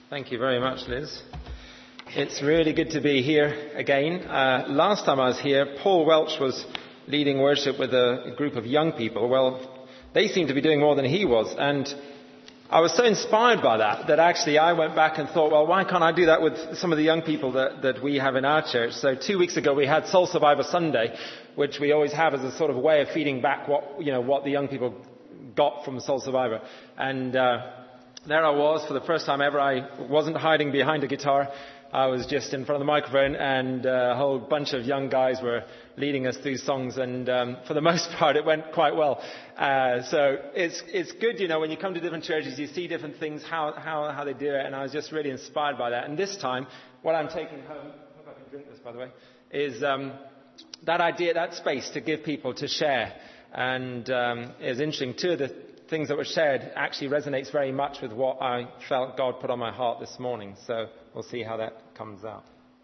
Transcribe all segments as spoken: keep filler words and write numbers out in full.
Thank you very much, Liz. It's really good to be here again. Uh, last time I was here, Paul Welch was leading worship with a group of young people. Well, they seemed to be doing more than he was. And I was so inspired by that, that actually I went back and thought, well, why can't I do that with some of the young people that, that we have in our church? So two weeks ago we had Soul Survivor Sunday, which we always have as a sort of way of feeding back what, you know, what the young people got from Soul Survivor. And uh, there I was for the first time ever. I wasn't hiding behind a guitar. I was just in front of the microphone, and uh, a whole bunch of young guys were leading us through songs, and um, for the most part it went quite well. Uh, so it's it's good, you know, when you come to different churches, you see different things, how, how, how they do it, and I was just really inspired by that. And this time, what I'm taking home, I hope I can drink this, by the way, is um, that idea, that space to give people to share. And um, it's interesting, two of the things that were shared actually resonates very much with what I felt God put on my heart this morning. So we'll see how that comes out.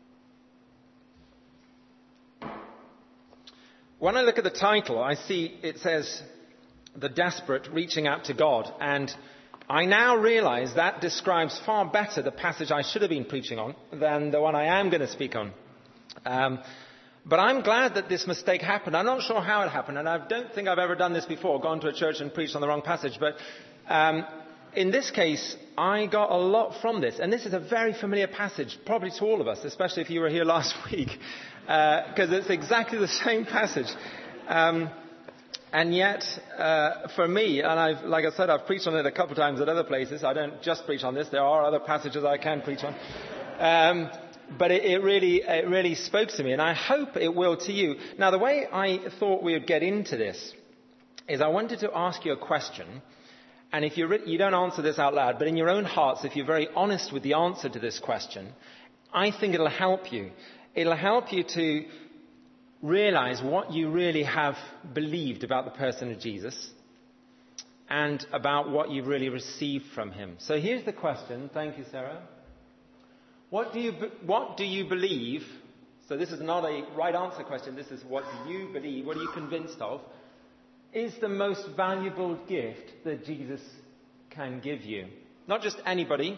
When I look at the title, I see it says, The Desperate Reaching Out to God. And I now realize that describes far better the passage I should have been preaching on than the one I am going to speak on. Um, But I'm glad that this mistake happened. I'm not sure how it happened, and I don't think I've ever done this before, gone to a church and preached on the wrong passage. But um, in this case, I got a lot from this. And this is a very familiar passage, probably to all of us, especially if you were here last week, because uh, it's exactly the same passage. Um, and yet, uh, for me, and I've, like I said, I've preached on it a couple of times at other places. I don't just preach on this. There are other passages I can preach on. Um, But it, it really, it really spoke to me, and I hope it will to you. Now, the way I thought we would get into this is I wanted to ask you a question, and if you re- you don't answer this out loud, but in your own hearts, if you're very honest with the answer to this question, I think it'll help you. It'll help you to realize what you really have believed about the person of Jesus and about what you've really received from him. So here's the question. Thank you, Sarah. What do you what do you believe? So this is not a right answer question. This is what do you believe? What are you convinced of? Is the most valuable gift that Jesus can give you? Not just anybody.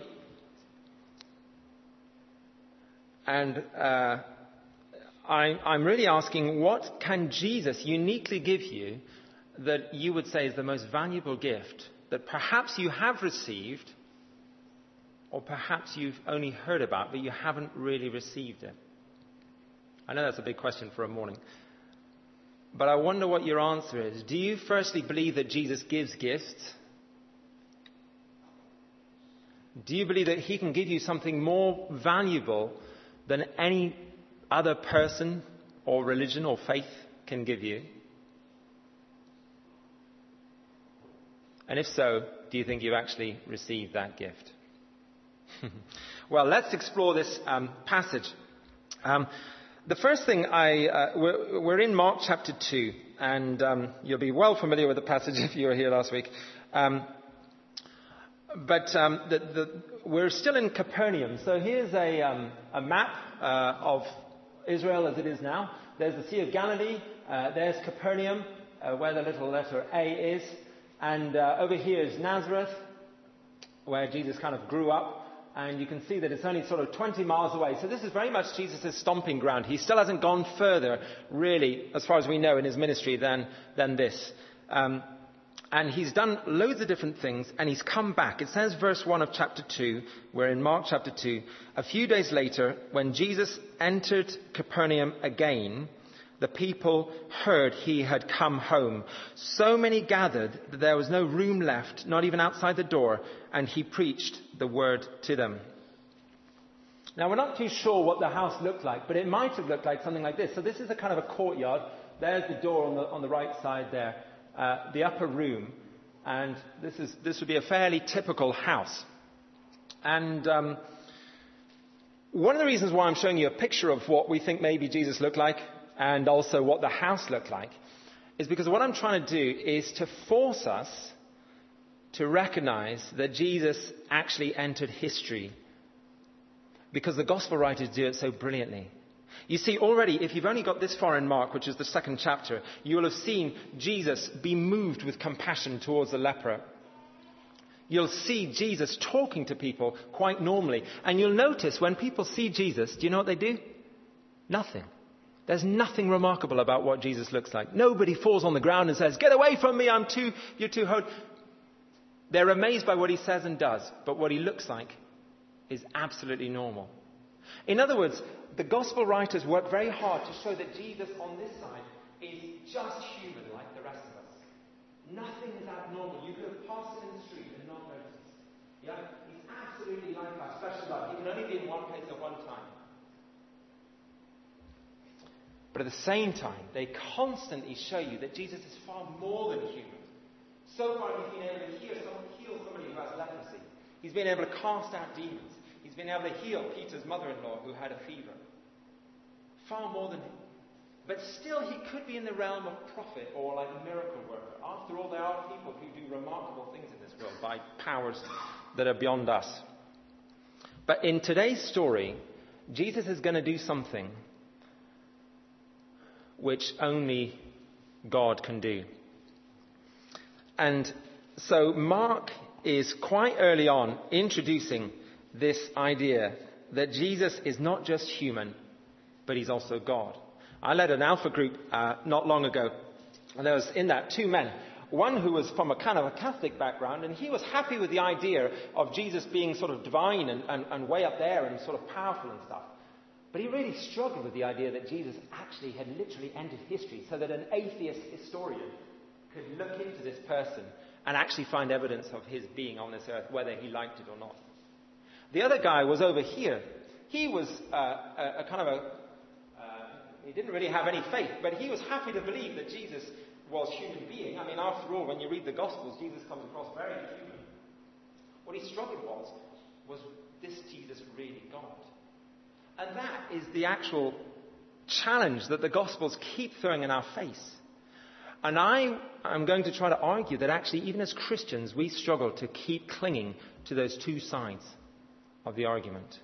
And uh, I, I'm really asking, what can Jesus uniquely give you that you would say is the most valuable gift that perhaps you have received, or perhaps you've only heard about, but you haven't really received it? I know that's a big question for a morning. But I wonder what your answer is. Do you firstly believe that Jesus gives gifts? Do you believe that he can give you something more valuable than any other person or religion or faith can give you? And if so, do you think you've actually received that gift? Well, let's explore this um, passage. Um, the first thing I, uh, we're, we're in Mark chapter two, and um, you'll be well familiar with the passage if you were here last week. Um, but um, the, the, we're still in Capernaum. So here's a, um, a map uh, of Israel as it is now. There's the Sea of Galilee. Uh, there's Capernaum, uh, where the little letter A is. And uh, over here is Nazareth, where Jesus kind of grew up. And you can see that it's only sort of twenty miles away. So this is very much Jesus' stomping ground. He still hasn't gone further, really, as far as we know in his ministry, than, than this. Um, and he's done loads of different things, and he's come back. It says verse one of chapter two, we're in Mark chapter two. A few days later, when Jesus entered Capernaum again, the people heard he had come home. So many gathered that there was no room left, not even outside the door, and he preached the word to them. Now, we're not too sure what the house looked like, but it might have looked like something like this. So this is a kind of a courtyard. There's the door on the, on the right side there, uh, the upper room. And this is this would be a fairly typical house. And um, one of the reasons why I'm showing you a picture of what we think maybe Jesus looked like, and also what the house looked like, is because what I'm trying to do is to force us to recognize that Jesus actually entered history, because the gospel writers do it so brilliantly. You see, already, if you've only got this far in Mark, which is the second chapter, you will have seen Jesus be moved with compassion towards the leper. You'll see Jesus talking to people quite normally. And you'll notice when people see Jesus, do you know what they do? Nothing. There's nothing remarkable about what Jesus looks like. Nobody falls on the ground and says, "Get away from me, I'm too, you're too holy." They're amazed by what he says and does, but what he looks like is absolutely normal. In other words, the gospel writers work very hard to show that Jesus on this side is just human like the rest of us. Nothing is abnormal. You could have passed him in the street and not noticed. Yeah? He's absolutely like us, flesh and blood. He can only be in one place at one time. But at the same time, they constantly show you that Jesus is far more than human. So far, he's been able to heal, someone, heal somebody who has leprosy. He's been able to cast out demons. He's been able to heal Peter's mother-in-law who had a fever. Far more than him. But still, he could be in the realm of prophet or like a miracle worker. After all, there are people who do remarkable things in this world by powers that are beyond us. But in today's story, Jesus is going to do something which only God can do. And so Mark is quite early on introducing this idea that Jesus is not just human, but he's also God. I led an Alpha group uh, not long ago, and there was in that two men. One who was from a kind of a Catholic background, and he was happy with the idea of Jesus being sort of divine and, and, and way up there and sort of powerful and stuff. But he really struggled with the idea that Jesus actually had literally entered history so that an atheist historian could look into this person and actually find evidence of his being on this earth, whether he liked it or not. The other guy was over here. He was uh, a, a kind of a... Uh, he didn't really have any faith, but he was happy to believe that Jesus was a human being. I mean, after all, when you read the Gospels, Jesus comes across very human. What he struggled was, was this Jesus really God? And that is the actual challenge that the Gospels keep throwing in our face. And I am going to try to argue that actually, even as Christians, we struggle to keep clinging to those two sides of the argument.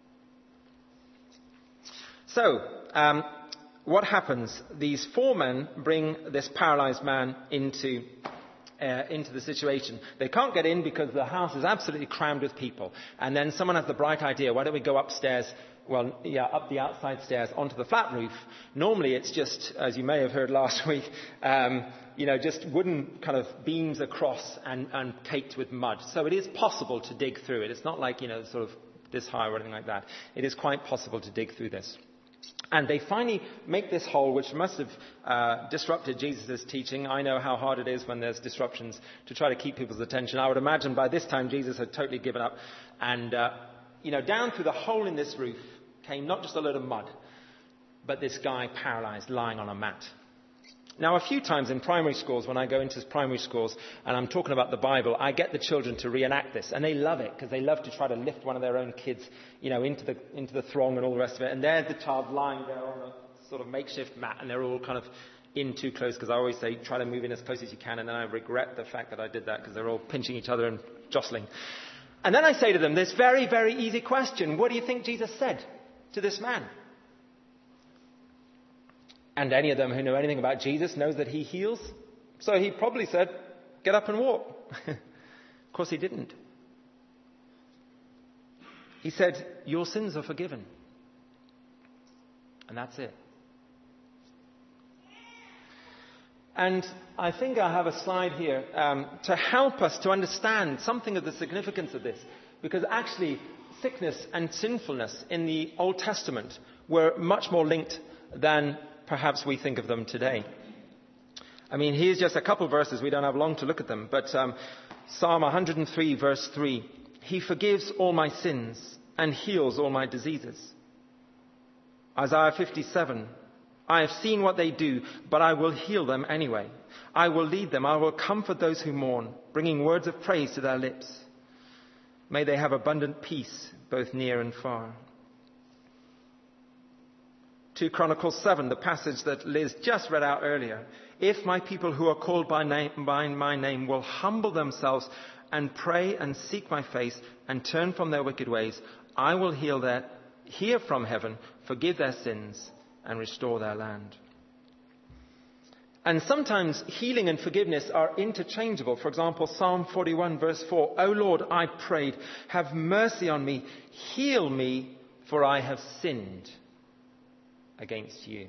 So, um, what happens? These four men bring this paralyzed man into uh, into the situation. They can't get in because the house is absolutely crammed with people. And then someone has the bright idea, why don't we go upstairs? Well, yeah, up the outside stairs onto the flat roof. Normally it's just, as you may have heard last week, um, you know, just wooden kind of beams across and, and caked with mud. So it is possible to dig through it. It's not like, you know, sort of this high or anything like that. It is quite possible to dig through this. And they finally make this hole, which must have uh, disrupted Jesus' teaching. I know how hard it is when there's disruptions to try to keep people's attention. I would imagine by this time Jesus had totally given up. And, uh, you know, down through the hole in this roof came not just a load of mud, but this guy paralyzed lying on a mat. Now, a few times in primary schools, when I go into primary schools and I'm talking about the Bible, I get the children to reenact this, and they love it because they love to try to lift one of their own kids, you know, into the into the throng and all the rest of it. And there's the child lying there on a sort of makeshift mat, and they're all kind of in too close, because I always say try to move in as close as you can, and then I regret the fact that I did that because they're all pinching each other and jostling. And then I say to them this very, very easy question: what do you think Jesus said to this man? And any of them who know anything about Jesus knows that he heals. So he probably said, get up and walk. Of course he didn't. He said, your sins are forgiven. And that's it. And I think I have a slide here um, to help us to understand something of the significance of this. Because actually, sickness and sinfulness in the Old Testament were much more linked than perhaps we think of them today. I mean, here's just a couple verses. We don't have long to look at them. But um, Psalm one hundred three, verse three. He forgives all my sins and heals all my diseases. Isaiah fifty-seven. I have seen what they do, but I will heal them anyway. I will lead them. I will comfort those who mourn, bringing words of praise to their lips. May they have abundant peace, both near and far. Second Chronicles seven, the passage that Liz just read out earlier. If my people who are called by, name, by my name will humble themselves and pray and seek my face and turn from their wicked ways, I will heal their, hear from heaven, forgive their sins and restore their land. And sometimes healing and forgiveness are interchangeable. For example, Psalm forty-one verse four, O Lord, I prayed, have mercy on me, heal me, for I have sinned against you.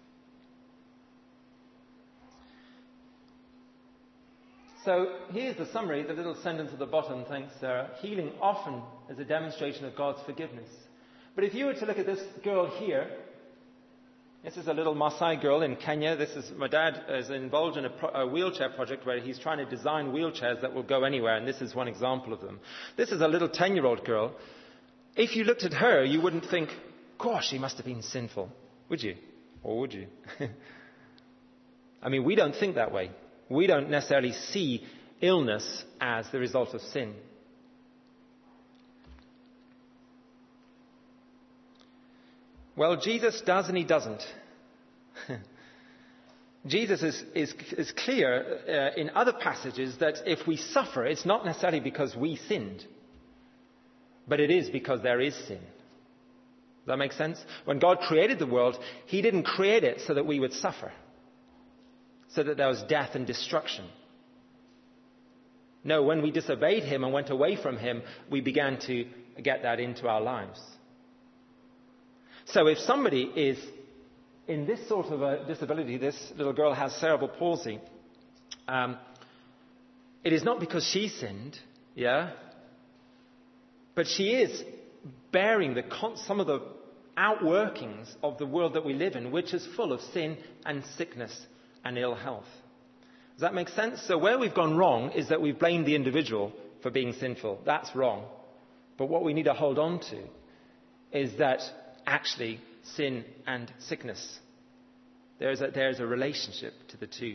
So here's the summary, the little sentence at the bottom, thanks Sarah. Healing often is a demonstration of God's forgiveness. But if you were to look at this girl here, this is a little Maasai girl in Kenya. This is, my dad is involved in a, pro, a wheelchair project where he's trying to design wheelchairs that will go anywhere, and this is one example of them. This is a little ten-year-old girl. If you looked at her, you wouldn't think, gosh, she must have been sinful, would you? Or would you? I mean, we don't think that way. We don't necessarily see illness as the result of sin. Well, Jesus does and he doesn't. Jesus is, is, is clear uh, in other passages that if we suffer, it's not necessarily because we sinned, but it is because there is sin. Does that make sense? When God created the world, he didn't create it so that we would suffer, so that there was death and destruction. No, when we disobeyed him and went away from him, we began to get that into our lives. So if somebody is in this sort of a disability, this little girl has cerebral palsy, um, it is not because she sinned, yeah, but she is bearing the con- some of the outworkings of the world that we live in, which is full of sin and sickness and ill health. Does that make sense? So where we've gone wrong is that we've blamed the individual for being sinful. That's wrong. But what we need to hold on to is that actually sin and sickness, there's a, there's a relationship to the two.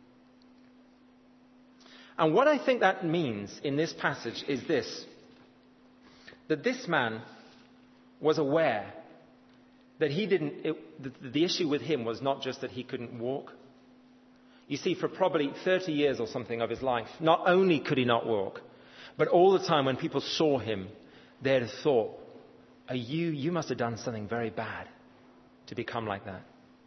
And what I think that means in this passage is this, that this man was aware that he didn't, it, the, the issue with him was not just that he couldn't walk. You see, for probably thirty years or something of his life, not only could he not walk, but all the time when people saw him, they'd have thought, Are you, you must have done something very bad to become like that.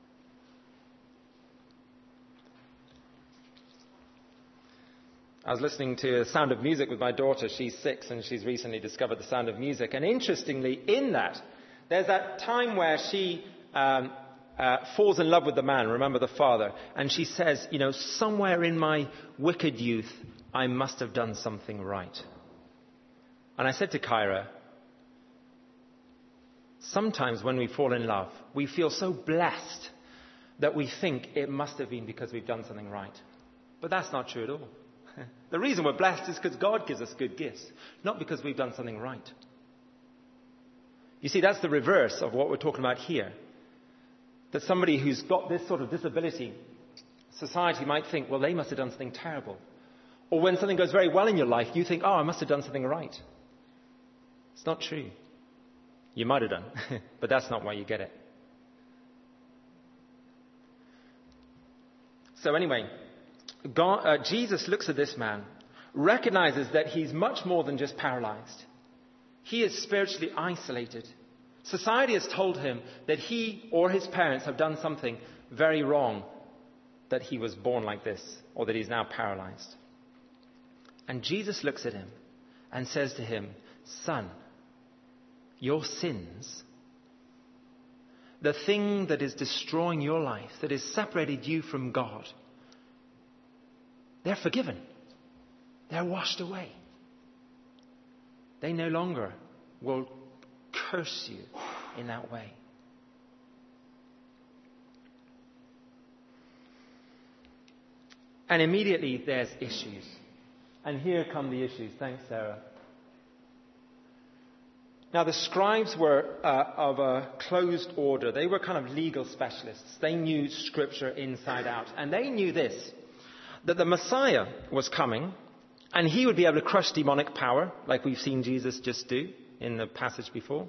I was listening to The Sound of Music with my daughter. She's six and she's recently discovered The Sound of Music. And interestingly, in that, there's that time where she um, uh, falls in love with the man, remember the father, and she says, you know, somewhere in my wicked youth, I must have done something right. And I said to Kyra, sometimes when we fall in love, we feel so blessed that we think it must have been because we've done something right. But that's not true at all. The reason we're blessed is because God gives us good gifts, not because we've done something right. You see, that's the reverse of what we're talking about here. That somebody who's got this sort of disability, society might think, well, they must have done something terrible. Or when something goes very well in your life, you think, oh, I must have done something right. It's not true. You might have done, but that's not why you get it. So anyway, God, uh, Jesus looks at this man, recognizes that he's much more than just paralyzed. He is spiritually isolated. Society has told him that he or his parents have done something very wrong, that he was born like this, or that he's now paralyzed. And Jesus looks at him and says to him, son, your sins, the thing that is destroying your life, that has separated you from God, they're forgiven. They're washed away. They no longer will curse you in that way. And immediately there's issues. And here come the issues. Thanks, Sarah. Now, the scribes were uh, of a closed order. They were kind of legal specialists. They knew Scripture inside out. And they knew this, that the Messiah was coming, and he would be able to crush demonic power, like we've seen Jesus just do in the passage before.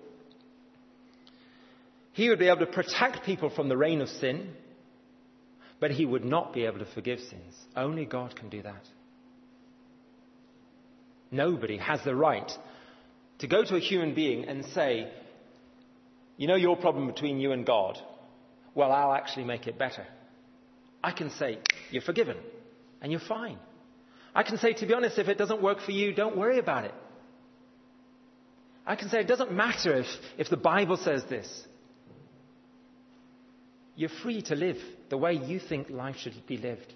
He would be able to protect people from the reign of sin, but he would not be able to forgive sins. Only God can do that. Nobody has the right to go to a human being and say, you know your problem between you and God? Well, I'll actually make it better. I can say, you're forgiven, and you're fine. I can say, to be honest, if it doesn't work for you, don't worry about it. I can say, it doesn't matter if, if the Bible says this. You're free to live the way you think life should be lived.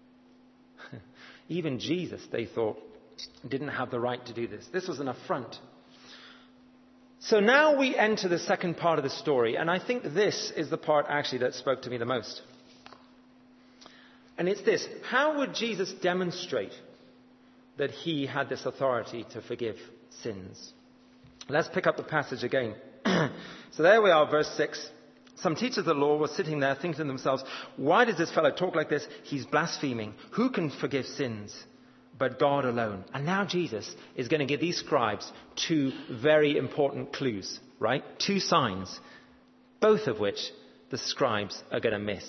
Even Jesus, they thought, didn't have the right to do this. This was an affront. So now we enter the second part of the story, and I think this is the part actually that spoke to me the most. And it's this: how would Jesus demonstrate that he had this authority to forgive sins? Let's pick up the passage again. So there we are, verse six. Some teachers of the law were sitting there thinking to themselves, why does this fellow talk like this? He's blaspheming. Who can forgive sins but God alone? And now Jesus is going to give these scribes two very important clues, right? Two signs, both of which the scribes are going to miss.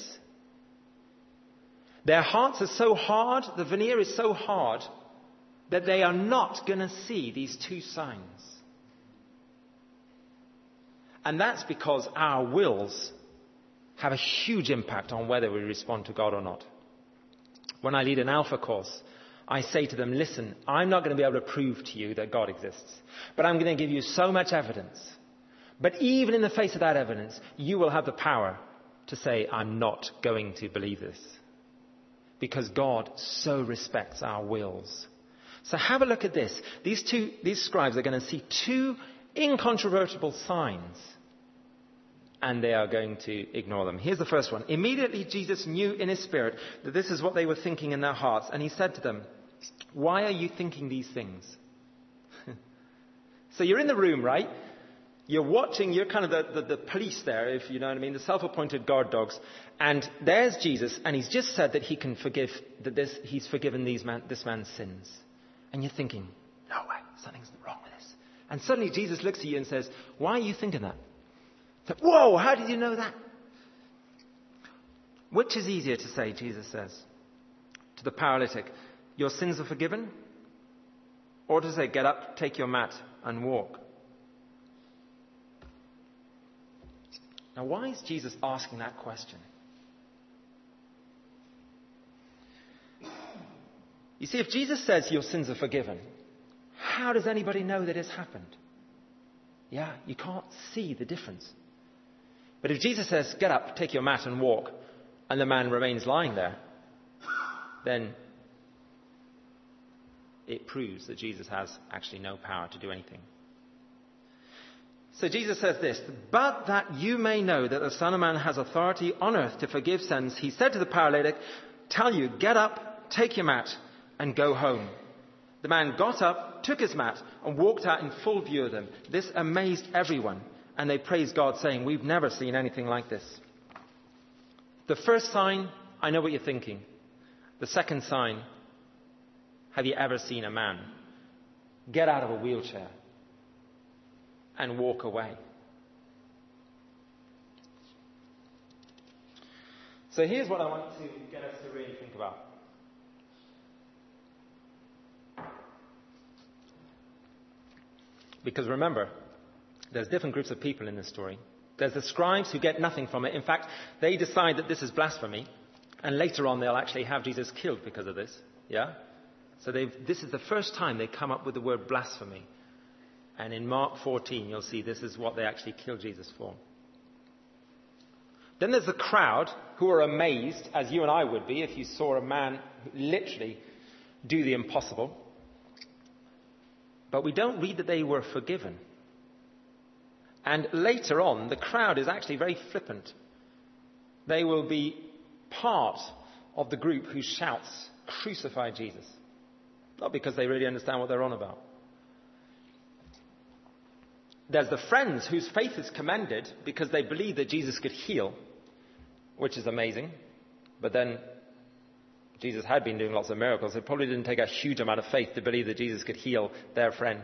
Their hearts are so hard, the veneer is so hard, that they are not going to see these two signs. And that's because our wills have a huge impact on whether we respond to God or not. When I lead an Alpha course, I say to them, listen, I'm not going to be able to prove to you that God exists, but I'm going to give you so much evidence. But even in the face of that evidence, you will have the power to say, I'm not going to believe this. Because God so respects our wills. So have a look at this. These two, these scribes are going to see two incontrovertible signs, and they are going to ignore them. Here's the first one. Immediately Jesus knew in his spirit that this is what they were thinking in their hearts, and he said to them, why are you thinking these things? So you're in the room, right? You're watching, you're kind of the, the, the police there, if you know what I mean, the self-appointed guard dogs. And there's Jesus, and he's just said that he can forgive, that this, he's forgiven these man, this man's sins. And you're thinking, no way, something's wrong with this. And suddenly Jesus looks at you and says, why are you thinking that? So, whoa, how did you know that? Which is easier to say, Jesus says, to the paralytic, your sins are forgiven? Or to say, get up, take your mat, and walk? Now, why is Jesus asking that question? You see, if Jesus says your sins are forgiven, how does anybody know that it's happened? Yeah, you can't see the difference. But if Jesus says, get up, take your mat and walk, and the man remains lying there, then it proves that Jesus has actually no power to do anything. So Jesus says this, but that you may know that the Son of Man has authority on earth to forgive sins, he said to the paralytic, tell you, get up, take your mat, and go home. The man got up, took his mat, and walked out in full view of them. This amazed everyone, and they praised God, saying, we've never seen anything like this. The first sign, I know what you're thinking. The second sign, have you ever seen a man get out of a wheelchair and walk away? So here's what I want to get us to really think about. Because remember, there's different groups of people in this story. There's the scribes who get nothing from it. In fact, they decide that this is blasphemy. And later on, they'll actually have Jesus killed because of this. Yeah? So they've, this is the first time they come up with the word blasphemy. And in Mark fourteen, you'll see this is what they actually killed Jesus for. Then there's the crowd who are amazed, as you and I would be, if you saw a man literally do the impossible. But we don't read that they were forgiven. And later on, the crowd is actually very flippant. They will be part of the group who shouts, crucify Jesus. Not because they really understand what they're on about. There's the friends whose faith is commended because they believe that Jesus could heal, which is amazing. But then Jesus had been doing lots of miracles. It probably didn't take a huge amount of faith to believe that Jesus could heal their friend.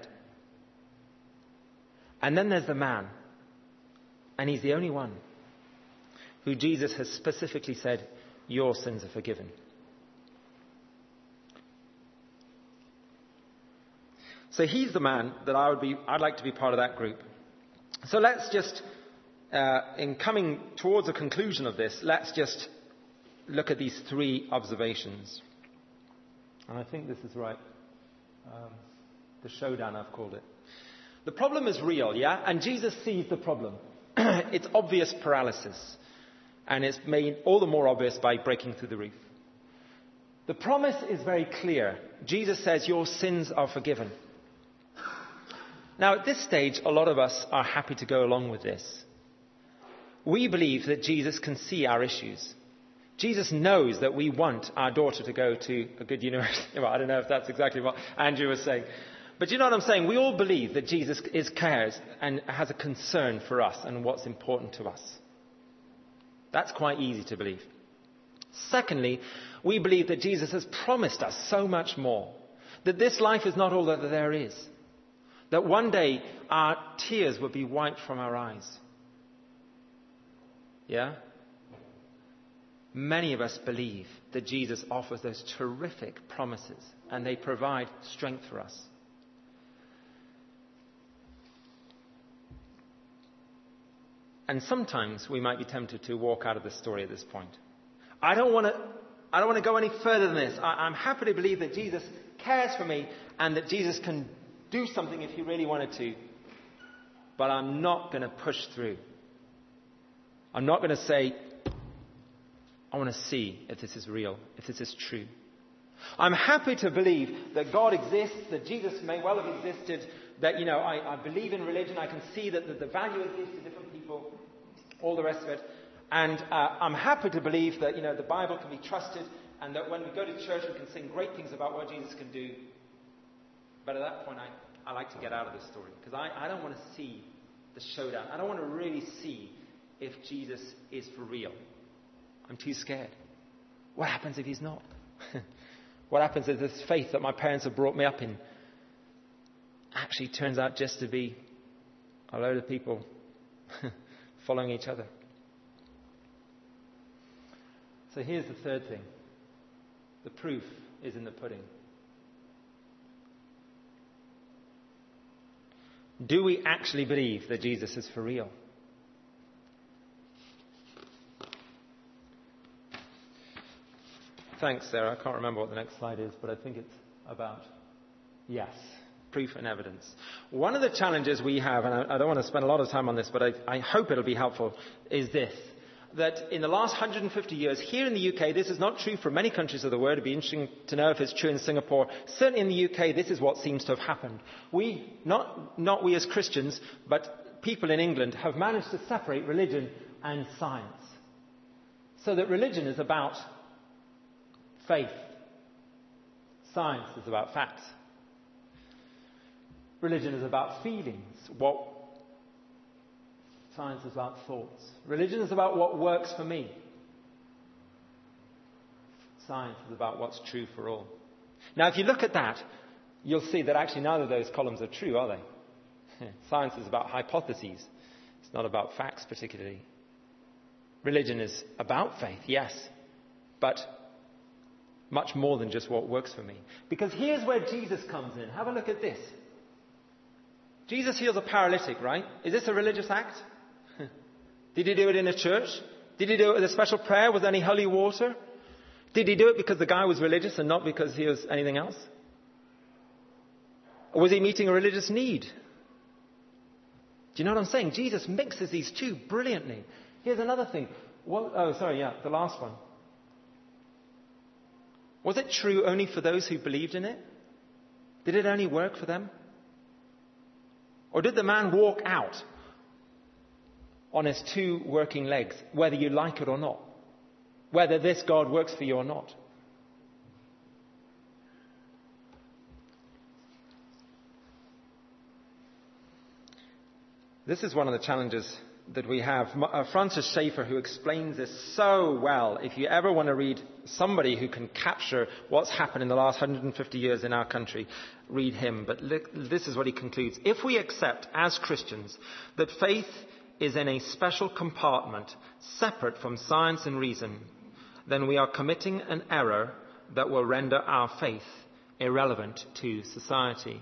And then there's the man. And he's the only one who Jesus has specifically said, your sins are forgiven. So he's the man that I would be, I'd like to be part of that group. So let's just, uh, in coming towards a conclusion of this, let's just look at these three observations. And I think this is right. Um, the showdown, I've called it. The problem is real, yeah? And Jesus sees the problem. It's obvious paralysis. And it's made all the more obvious by breaking through the roof. The promise is very clear. Jesus says, your sins are forgiven. Now, at this stage, a lot of us are happy to go along with this. We believe that Jesus can see our issues. Jesus knows that we want our daughter to go to a good university. Well, I don't know if that's exactly what Andrew was saying. But you know what I'm saying? We all believe that Jesus is cares and has a concern for us and what's important to us. That's quite easy to believe. Secondly, we believe that Jesus has promised us so much more. That this life is not all that there is. That one day our tears will be wiped from our eyes. Yeah? Many of us believe that Jesus offers those terrific promises and they provide strength for us. And sometimes we might be tempted to walk out of the story at this point. I don't want to I don't want to go any further than this. I, I'm happy to believe that Jesus cares for me and that Jesus can do something if he really wanted to. But I'm not going to push through. I'm not going to say, I want to see if this is real, if this is true. I'm happy to believe that God exists, that Jesus may well have existed, that, you know, I, I believe in religion, I can see that, that the value it gives to different people, all the rest of it. And uh, I'm happy to believe that, you know, the Bible can be trusted and that when we go to church we can sing great things about what Jesus can do. But at that point I, I like to get out of the story because I, I don't want to see the showdown. I don't want to really see if Jesus is for real. I'm too scared. What happens if he's not? What happens if this faith that my parents have brought me up in actually turns out just to be a load of people following each other? So here's the third thing. The proof is in the pudding. Do we actually believe that Jesus is for real? Thanks, Sarah. I can't remember what the next slide is, but I think it's about, yes, proof and evidence. One of the challenges we have, and I, I don't want to spend a lot of time on this, but I, I hope it'll be helpful, is this. That in the last one hundred fifty years, here in the U K, this is not true for many countries of the world. It'd be interesting to know if it's true in Singapore. Certainly in the U K, this is what seems to have happened. We, not, not we as Christians, but people in England have managed to separate religion and science. So that religion is about faith. Science is about facts. Religion is about feelings. What Science is about thoughts. Religion is about what works for me. Science is about what's true for all. Now, if you look at that, you'll see that actually neither of those columns are true, are they? Science is about hypotheses. It's not about facts particularly. Religion is about faith, yes, but much more than just what works for me. Because here's where Jesus comes in. Have a look at this. Jesus heals a paralytic, right? Is this a religious act? Did he do it in a church? Did he do it with a special prayer? Was there any holy water? Did he do it because the guy was religious and not because he was anything else? Or was he meeting a religious need? Do you know what I'm saying? Jesus mixes these two brilliantly. Here's another thing. What, oh, sorry, yeah, the last one. Was it true only for those who believed in it? Did it only work for them? Or did the man walk out on his two working legs, whether you like it or not? Whether this God works for you or not? This is one of the challenges that we have. Uh, Francis Schaeffer, who explains this so well, if you ever want to read somebody who can capture what's happened in the last one hundred fifty years in our country, read him. But look, this is what he concludes. If we accept as Christians that faith is in a special compartment separate from science and reason, then we are committing an error that will render our faith irrelevant to society.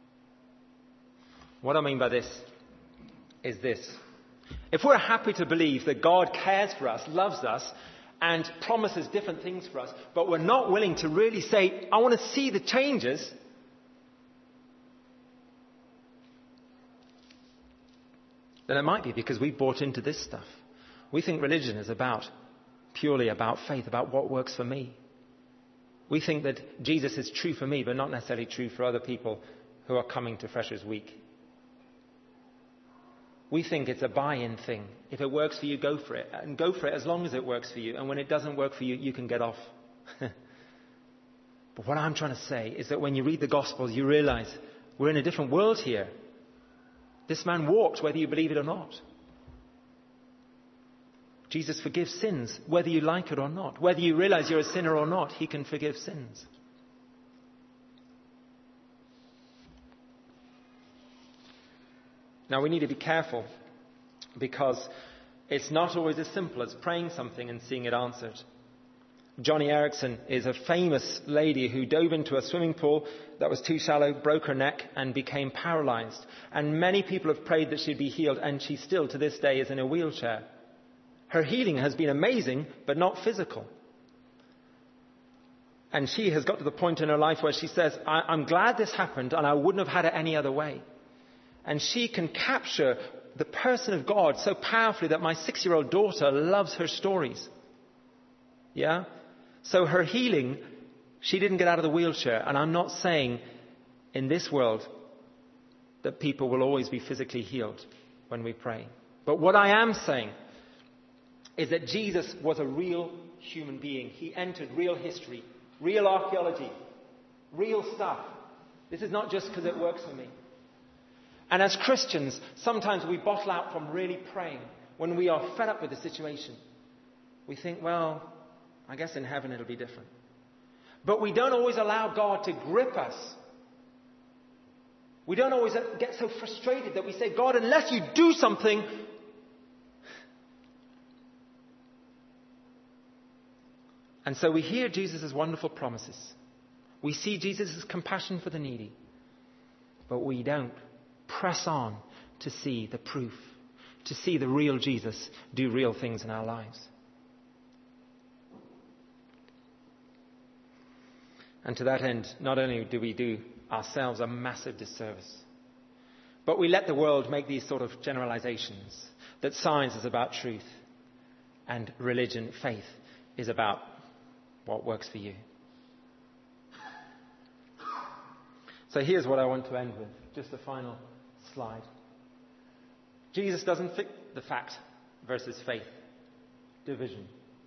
What I mean by this is this. If we're happy to believe that God cares for us, loves us, and promises different things for us, but we're not willing to really say, I want to see the changes, then it might be because we bought into this stuff. We think religion is about, purely about faith, about what works for me. We think that Jesus is true for me, but not necessarily true for other people who are coming to Freshers Week. We think it's a buy-in thing. If it works for you, go for it. And go for it as long as it works for you. And when it doesn't work for you, you can get off. But what I'm trying to say is that when you read the Gospels, you realize we're in a different world here. This man walked, whether you believe it or not. Jesus forgives sins, whether you like it or not. Whether you realize you're a sinner or not, he can forgive sins. Now, we need to be careful because it's not always as simple as praying something and seeing it answered. Joni Eareckson is a famous lady who dove into a swimming pool that was too shallow, broke her neck and became paralyzed. And many people have prayed that she'd be healed, and she still to this day is in a wheelchair. Her healing has been amazing, but not physical. And she has got to the point in her life where she says, I- I'm glad this happened and I wouldn't have had it any other way. And she can capture the person of God so powerfully that my six-year-old daughter loves her stories. Yeah? So her healing, she didn't get out of the wheelchair. And I'm not saying in this world that people will always be physically healed when we pray. But what I am saying is that Jesus was a real human being. He entered real history, real archaeology, real stuff. This is not just because it works for me. And as Christians, sometimes we bottle out from really praying when we are fed up with the situation. We think, well, I guess in heaven it'll be different. But we don't always allow God to grip us. We don't always get so frustrated that we say, God, unless you do something. And so we hear Jesus' wonderful promises. We see Jesus' compassion for the needy. But we don't press on to see the proof, to see the real Jesus do real things in our lives. And to that end, not only do we do ourselves a massive disservice, but we let the world make these sort of generalizations that science is about truth and religion, faith, is about what works for you. So here's what I want to end with, just the final slide. Jesus doesn't fit the fact versus faith division.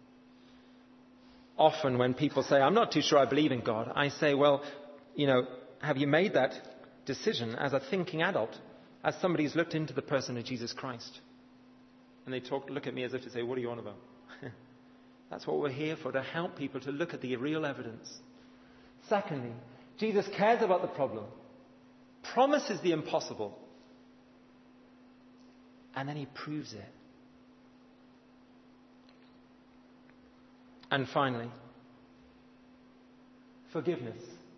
Often when people say, I'm not too sure I believe in God, I say, well, you know, have you made that decision as a thinking adult, as somebody who's looked into the person of Jesus Christ? And they talk, look at me as if to say, what are you on about? That's what we're here for, to help people to look at the real evidence. Secondly, Jesus cares about the problem, promises the impossible, and then he proves it. And finally, forgiveness.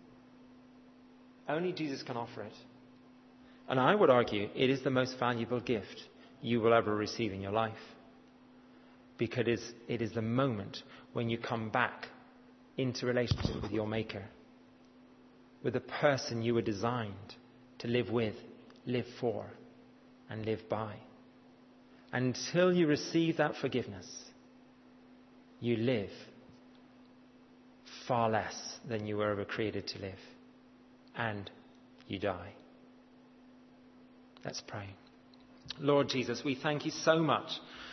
Only Jesus can offer it. And I would argue it is the most valuable gift you will ever receive in your life. Because it is, it is the moment when you come back into relationship with your Maker, with the person you were designed to live with, live for, and live by. Until you receive that forgiveness, you live far less than you were ever created to live. And you die. Let's pray. Lord Jesus, we thank you so much